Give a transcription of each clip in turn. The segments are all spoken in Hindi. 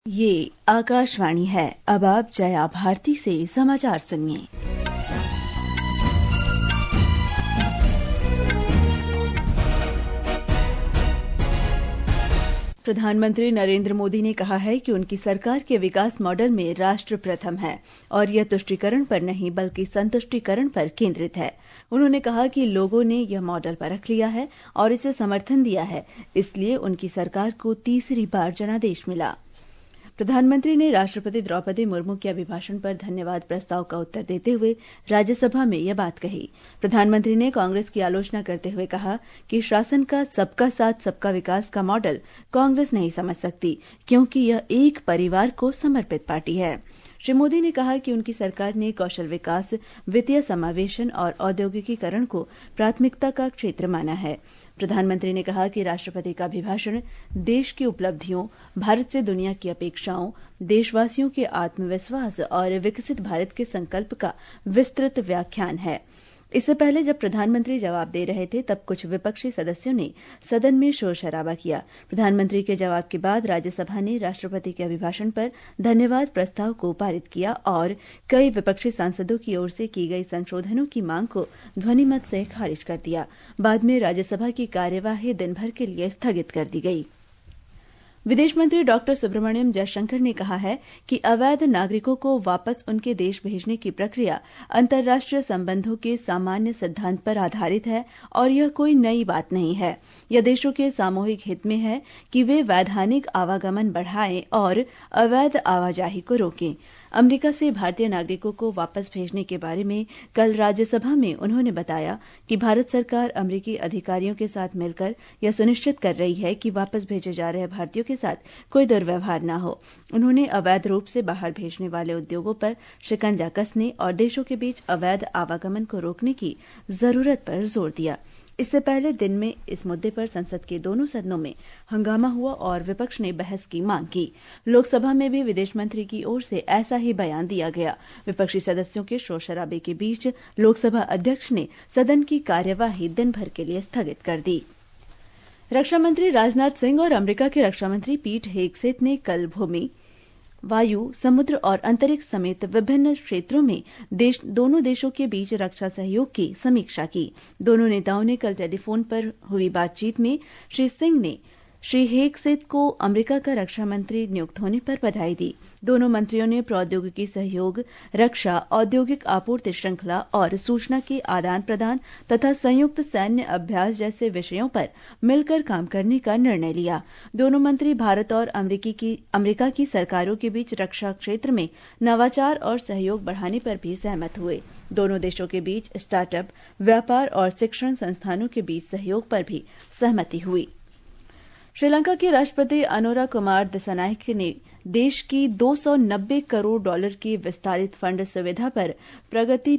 ये आकाशवाणी है। अब आप जया भारती से समाचार सुनिए। प्रधानमंत्री नरेंद्र मोदी ने कहा है कि उनकी सरकार के विकास मॉडल में राष्ट्र प्रथम है और यह तुष्टीकरण पर नहीं बल्कि संतुष्टीकरण पर केंद्रित है। उन्होंने कहा कि लोगों ने यह मॉडल परख लिया है और इसे समर्थन दिया है, इसलिए उनकी सरकार को तीसरी बार जनादेश मिला। प्रधानमंत्री ने राष्ट्रपति द्रौपदी मुर्मू के अभिभाषण पर धन्यवाद प्रस्ताव का उत्तर देते हुए राज्यसभा में यह बात कही। प्रधानमंत्री ने कांग्रेस की आलोचना करते हुए कहा कि शासन का सबका साथ सबका विकास का मॉडल कांग्रेस नहीं समझ सकती, क्योंकि यह एक परिवार को समर्पित पार्टी है। श्री मोदी ने कहा कि उनकी सरकार ने कौशल विकास, वित्तीय समावेशन और औद्योगिकीकरण को प्राथमिकता का क्षेत्र माना है। प्रधानमंत्री ने कहा कि राष्ट्रपति का अभिभाषण देश की उपलब्धियों, भारत से दुनिया की अपेक्षाओं, देशवासियों के आत्मविश्वास और विकसित भारत के संकल्प का विस्तृत व्याख्यान है। इससे पहले जब प्रधानमंत्री जवाब दे रहे थे तब कुछ विपक्षी सदस्यों ने सदन में शोर शराबा किया। प्रधानमंत्री के जवाब के बाद राज्यसभा ने राष्ट्रपति के अभिभाषण पर धन्यवाद प्रस्ताव को पारित किया और कई विपक्षी सांसदों की ओर से की गई संशोधनों की मांग को ध्वनिमत से खारिज कर दिया। बाद में राज्यसभा की कार्यवाही दिन भर के लिए स्थगित कर दी गई। विदेश मंत्री डॉक्टर सुब्रमण्यम जयशंकर ने कहा है कि अवैध नागरिकों को वापस उनके देश भेजने की प्रक्रिया अंतर्राष्ट्रीय संबंधों के सामान्य सिद्धांत पर आधारित है और यह कोई नई बात नहीं है। यह देशों के सामूहिक हित में है कि वे वैधानिक आवागमन बढ़ाएं और अवैध आवाजाही को रोकें। अमेरिका से भारतीय नागरिकों को वापस भेजने के बारे में कल राज्यसभा में उन्होंने बताया कि भारत सरकार अमेरिकी अधिकारियों के साथ मिलकर यह सुनिश्चित कर रही है कि वापस भेजे जा रहे भारतीयों के साथ कोई दुर्व्यवहार न हो। उन्होंने अवैध रूप से बाहर भेजने वाले उद्योगों पर शिकंजा कसने और देशों के बीच अवैध आवागमन को रोकने की जरूरत पर जोर दिया। इससे पहले दिन में इस मुद्दे पर संसद के दोनों सदनों में हंगामा हुआ और विपक्ष ने बहस की मांग की। लोकसभा में भी विदेश मंत्री की ओर से ऐसा ही बयान दिया गया। विपक्षी सदस्यों के शोर शराबे के बीच लोकसभा अध्यक्ष ने सदन की कार्यवाही दिन भर के लिए स्थगित कर दी। रक्षा मंत्री राजनाथ सिंह और अमेरिका के रक्षा मंत्री पीट हेगसेथ ने कल भूमि, वायु, समुद्र और अंतरिक्ष समेत विभिन्न क्षेत्रों में दोनों देशों के बीच रक्षा सहयोग की समीक्षा की। दोनों नेताओं ने कल टेलीफोन पर हुई बातचीत में श्री सिंह ने श्री हेगसेथ को अमेरिका का रक्षा मंत्री नियुक्त होने पर बधाई दी। दोनों मंत्रियों ने प्रौद्योगिकी सहयोग, रक्षा, औद्योगिक आपूर्ति श्रृंखला और सूचना के आदान प्रदान तथा संयुक्त सैन्य अभ्यास जैसे विषयों पर मिलकर काम करने का निर्णय लिया। दोनों मंत्री भारत और अमेरिका की सरकारों के बीच रक्षा क्षेत्र में नवाचार और सहयोग बढ़ाने पर भी सहमत हुए। दोनों देशों के बीच स्टार्टअप, व्यापार और शिक्षण संस्थानों के बीच सहयोग पर भी सहमति हुई। श्रीलंका के राष्ट्रपति अनुरा कुमार दिसानायके ने देश की $290 करोड़ की विस्तारित फंड सुविधा पर प्रगति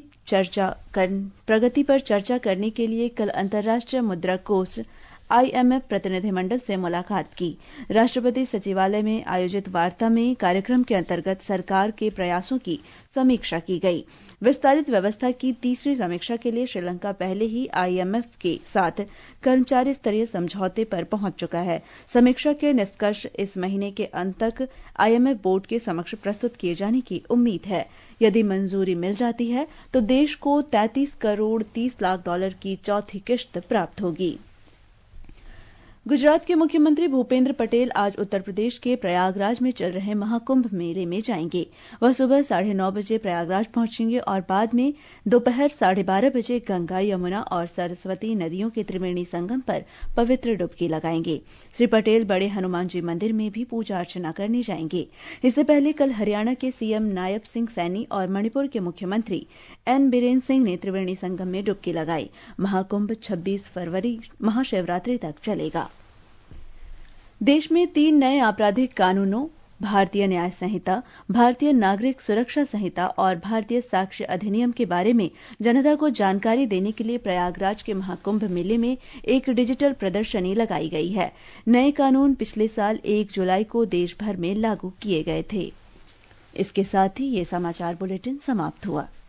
पर चर्चा करने के लिए कल अंतर्राष्ट्रीय मुद्रा कोष IMF प्रतिनिधिमंडल से मुलाकात की। राष्ट्रपति सचिवालय में आयोजित वार्ता में कार्यक्रम के अंतर्गत सरकार के प्रयासों की समीक्षा की गई। विस्तारित व्यवस्था की तीसरी समीक्षा के लिए श्रीलंका पहले ही IMF के साथ कर्मचारी स्तरीय समझौते पर पहुंच चुका है। समीक्षा के निष्कर्ष इस महीने के अंत तक IMF बोर्ड के समक्ष प्रस्तुत किए जाने की उम्मीद है। यदि मंजूरी मिल जाती है तो देश को $33 करोड़ 30 लाख की चौथी किश्त प्राप्त होगी। गुजरात के मुख्यमंत्री भूपेंद्र पटेल आज उत्तर प्रदेश के प्रयागराज में चल रहे महाकुंभ मेले में जाएंगे। वह सुबह 9:30 बजे प्रयागराज पहुंचेंगे और बाद में दोपहर 12:30 बजे गंगा, यमुना और सरस्वती नदियों के त्रिवेणी संगम पर पवित्र डुबकी लगाएंगे। श्री पटेल बड़े हनुमान जी मंदिर में भी पूजा अर्चना करने जाएंगे। इससे पहले कल हरियाणा के CM नायब सिंह सैनी और मणिपुर के मुख्यमंत्री N बीरेन सिंह ने त्रिवेणी संगम में डुबकी लगाई। महाकुंभ 26 फरवरी महाशिवरात्रि तक चलेगा। देश में 3 नए आपराधिक कानूनों, भारतीय न्याय संहिता, भारतीय नागरिक सुरक्षा संहिता और भारतीय साक्ष्य अधिनियम के बारे में जनता को जानकारी देने के लिए प्रयागराज के महाकुंभ मेले में एक डिजिटल प्रदर्शनी लगाई गई है। नए कानून पिछले साल 1 जुलाई को देश भर में लागू किए गए थे। इसके साथ ही ये समाचार बुलेटिन समाप्त हुआ।